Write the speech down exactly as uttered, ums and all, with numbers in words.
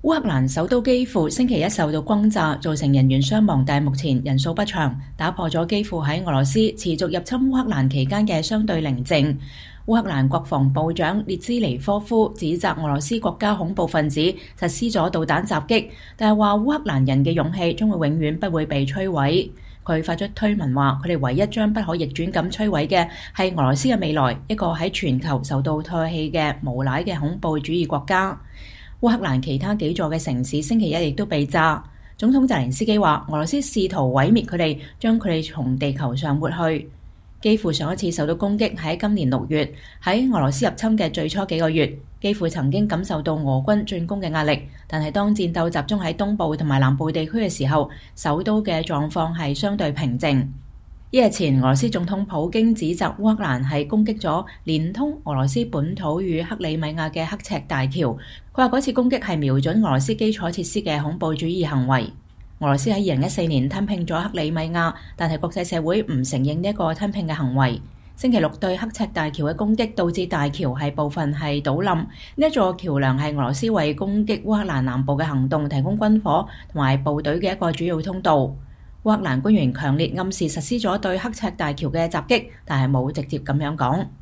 烏克蘭首都基輔星期一受到轟炸，造成人員傷亡，但目前人數不詳，打破咗基輔喺俄羅斯持續入侵烏克蘭期間嘅相對寧靜。烏克蘭國防部長列茲尼科夫指責俄羅斯國家恐怖分子實施咗導彈襲擊，但係話烏克蘭人嘅勇氣將會永遠不會被摧毀。佢發出推文話，佢哋唯一將不可逆轉咁摧毀嘅係俄羅斯嘅未來，一個喺全球受到唾棄嘅無賴嘅恐怖主義國家。烏克蘭其他幾座嘅城市星期一亦都被炸。總統澤連斯基話，俄羅斯試圖毀滅佢哋，將佢哋從地球上抹去。基輔上一次受到攻擊喺今年六月，喺俄羅斯入侵嘅最初幾個月，基輔曾經感受到俄軍進攻嘅壓力，但係當戰鬥集中喺東部同埋南部地區嘅時候，首都嘅狀況係相對平靜。一日前，俄羅斯總統普京指責烏克蘭係攻擊咗連通俄羅斯本土與克里米亞嘅刻赤大橋。佢話嗰次攻擊係瞄準俄羅斯基礎設施嘅恐怖主義行為。俄羅斯喺二零一四年吞併咗克里米亞，但係國際社會唔承認呢一個吞併嘅行為。星期六對刻赤大橋嘅攻擊導致大橋係部分係倒冧。呢一座橋梁係俄羅斯為攻擊烏克蘭南部嘅行動提供軍火同埋部隊嘅一個主要通道。烏克蘭官員強烈暗示實施咗對刻赤大橋嘅襲擊，但係冇直接咁樣講。